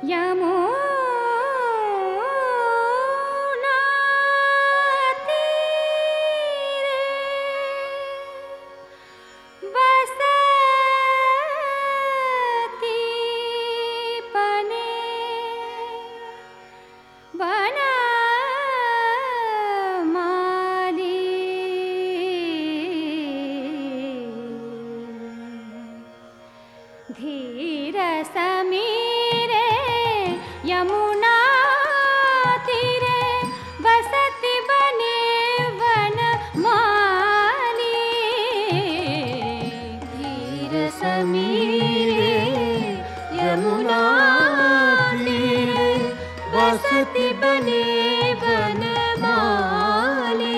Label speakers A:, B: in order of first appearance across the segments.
A: धीर समीरे यमुना तीरे बसती बने वन माली। धीर समीरे यमुना तीरे बसती बने वन माली।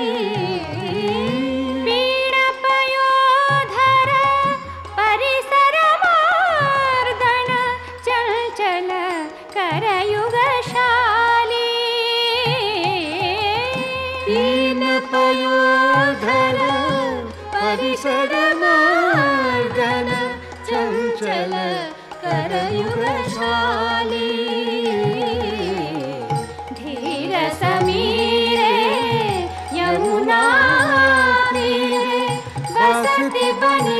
A: पयोधर परिसर मर्दन चंचल करयुगशाली। धीर समीरे यमुना तीरे बसती बने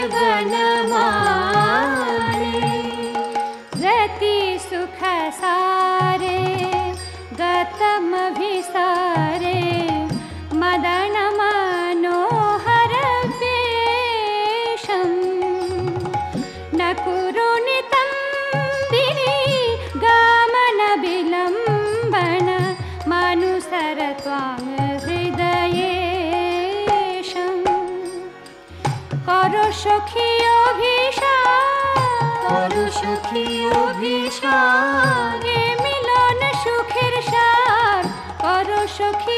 A: वनमाली। रति सुख सारे गतम विसारे मदन मनोहर वेशम्। न कुरुनि तम्बिनी गमन विलम्बन मनुसर त्वां हृदयेशम्। करु सखी अभिषाद करु सखी अभिषाद हे मिलन सुखेर सार। करु सखी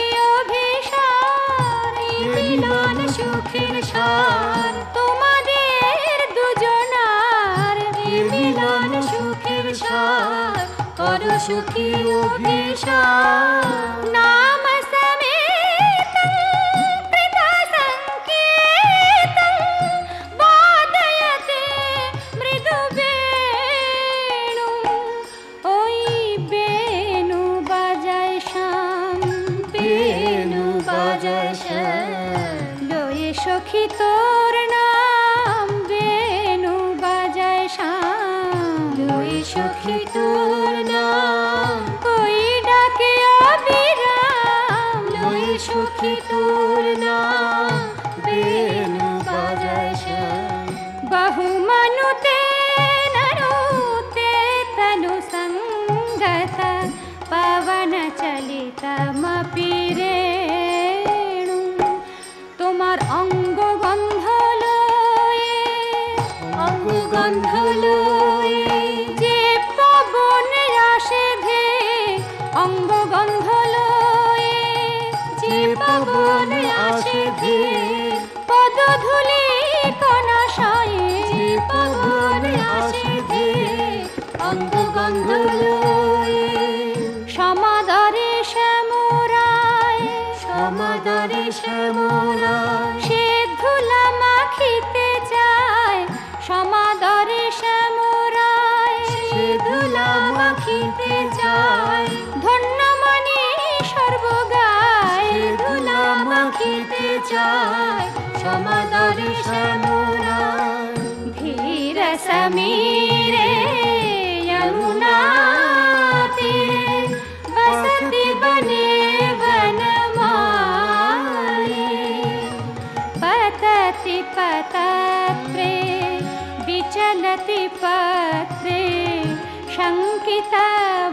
A: মিলন সুখের সার তোমাদের দুজনার। মিলন সুখের সার করো সুখী অভিসার। নাম সমেতং প্রীতা সংকেতং বাদয়তে মৃদু বেণু। ওই বেণু বাজায় শ্যাম বেণু বাজায় শ্যাম। সখী তোর নাম বেণু বাজায় শ্যাম। লয়ে সখী তোর নাম কই ডাকে অবিরাম। লয়ে সখী তোর নাম বেণু বাজায় শ্যাম। বহু মনুতে ননুতে তনু সংগত পবন চলিত মপিরে। তোমার অঙ্গ গন্ধ লয়ে অঙ্গ গন্ধ লয়ে যে পবন আসে ধে। অঙ্গ গন্ধ লয়ে যে পবন আসে ধে। পদধূলি কণাশয়ে যে পবন আসে ধে। অঙ্গ গন্ধ লয়ে সমাদরে শ্যামরায় সমাদরে শ্যামরায়। সে ধুলা মাখিতে চায় সমাদরে শ্যামরায়। সে ধুলা মাখিতে চায় ধন্যমণি সর্বগায়। ধুলা মাখিতে চায় সমাদরে শ্যামরায়। ধীর সমীরে यमुना तीरे बसती बने वनमाली। पतति पतत्रे विचलति पत्रे शङ्किता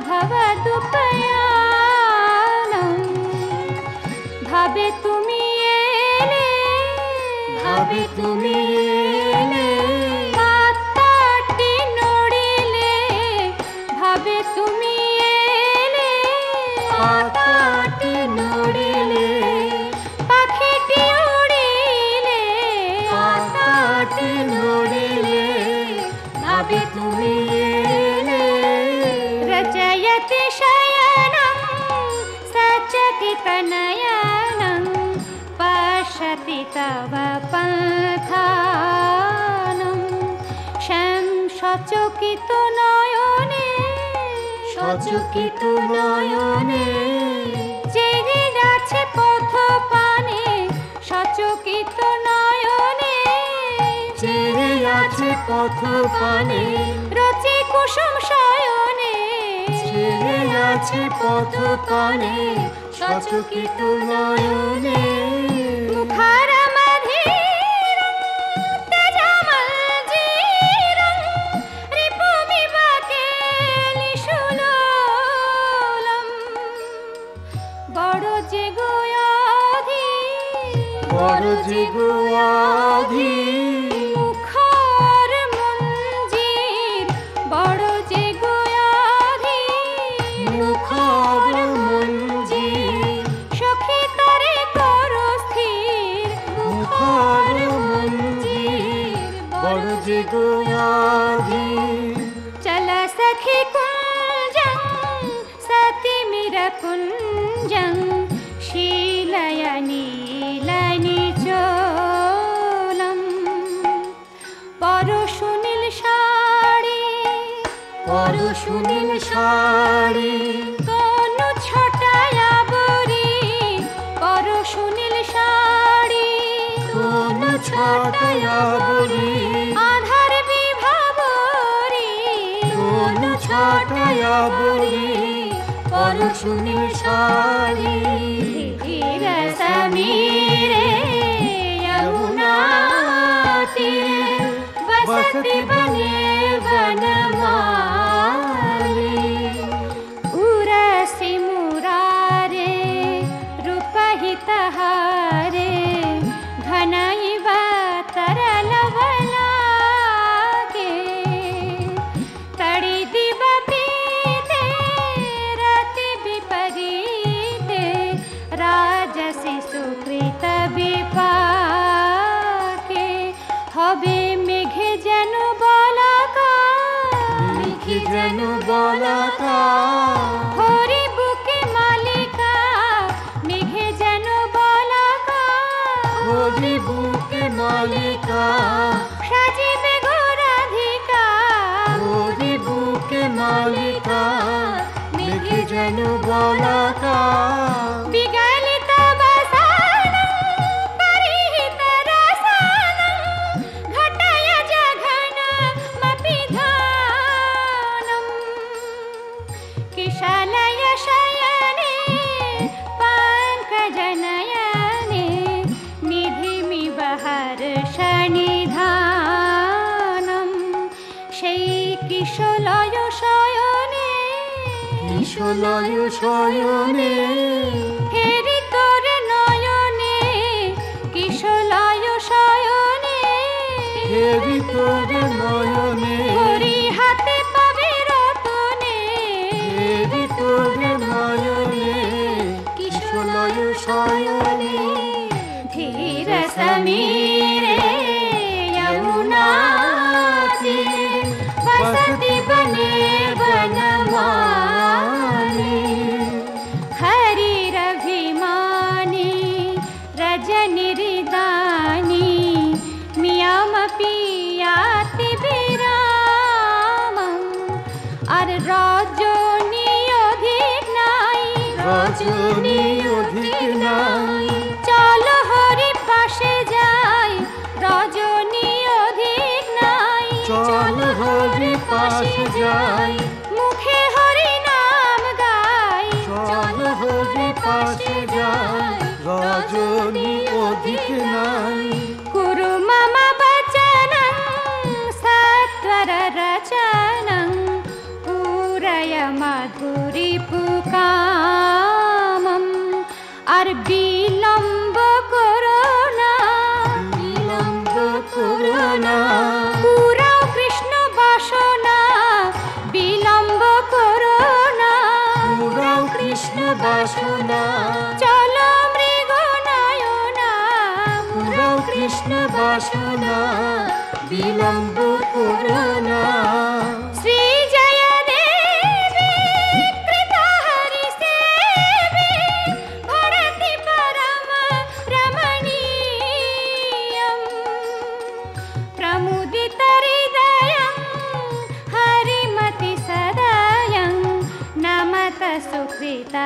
A: भवदुपयानम्। भावे तुमी एले भावे तुमी एले। পাতাটি নড়িলে ভাবে তুমি এলে। পাতাটি নড়িলে পাখিটি উড়িলে। পাতাটি নড়িলে ভাবে তুমি এলে। রচয়তি শয়নং সচকিত নয়নং পশ্যতি তব পন্থানম। শ্যাম সচকিত নয়নে
B: সচকিত নয়নে
A: জেগে আছে পথ পানে সচকিত নয়নে
B: চেয়ে আছে পথ পানে
A: রচি কুসুম শয়নে
B: চেয়ে আছে পথ পানে সচকিত নয়নে
A: মুখার মধিরং তেজমঞ্জিরং রিপু বিবাকে লিশুলোলম বড় যে গোয়াধি
B: বড় যে গোয়াধি
A: মুখার মঞ্জির বড় যে গোয়াধি
B: মুখার মঞ্জির
A: সখী তরে করো স্থির
B: মুখার মঞ্জির বড় যে গোয়াধি
A: চলা সখী কুঞ্জং সতিমির কুঞ্জং শীলয়া নীলনি চোলম পর সুনীল শাড়ি
B: পর সুনীল শাড়ি
A: কোন ছটায়া বরি পর সুনীল শাড়ি
B: কোন ছটায়া বলি
A: আধার বিভাবরি
B: কোন ছটায়া বলি পর সুনীল শাড়ি
A: ধীর সমীরে যমুনা তীরে বসতি বনে বনমালী उरसी मुरारे रूपहि तहारे घनाई तरल बलागे तड़ी दिवपीते रति विपरीते राजसी सुकृत विपाके हबे मेघे যেন বলাকা
B: লিখি যেন বলাকা
A: হরি বুকে মালিকা মেঘে যেন বলাকা
B: হরি বুকে মালিকা
A: সাজিবে গোরাধিকা
B: হরি বুকে মালিকা লিখি যেন বলাকা
A: বিগলিত বসানং পরিহিত রসানং ঘটায় জঘন মপিধানম কিশালয় শয়নে পঙ্কজনয়নে নিধিমি বহর সনিধানম সেই কিশলয় শয়নে
B: কিশলয় শয়নে
A: হেরি তোর নয়নে কিশলয় শয়নে
B: হেরি তোর নয়নে
A: হরি হাতে পাবে রতনে
B: হেরি তোর নয়নে কিশলয় শয়নে
A: ধীর সমীরে যমুনা তীরে বসতি বনে বনমালী হরিরভিমানী রজনিরিদানী মিয়ামপি याति বিরামং আর রজনী অধিক নাই
B: রজনী অধিক নাই
A: চল হরি পাশে যাই রজনী অধিক নাই
B: চল হরি পাশে যাই
A: মুখে হরি নাম গাই
B: চল হরি পাশে যাই রজনী অধিক নাই
A: কুরু মম বচনং সত্বর রচনং পুরয় মাধুরী পুকামম আর বিলম্ব করো না
B: বিলম্ব করো না
A: পুরাও কৃষ্ণ বাসনা বিলম্ব করো না
B: পুরাও কৃষ্ণ বাসনা
A: চলো মৃগ নয়না শ্রীতা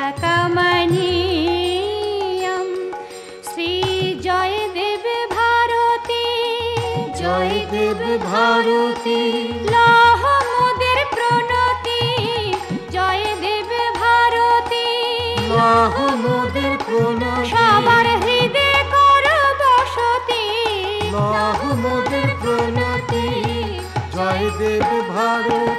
A: কামানীয়ম শ্রী জয়দেব ভারতী
B: জয়দেব ভারতী
A: লহ মোদের প্রণতি জয়দেব ভারতী
B: লাহ মোদের প্রণতি
A: সবার হৃদয় কর বসতি
B: লাহ মোদের প্রণতি জয়দেব ভারতী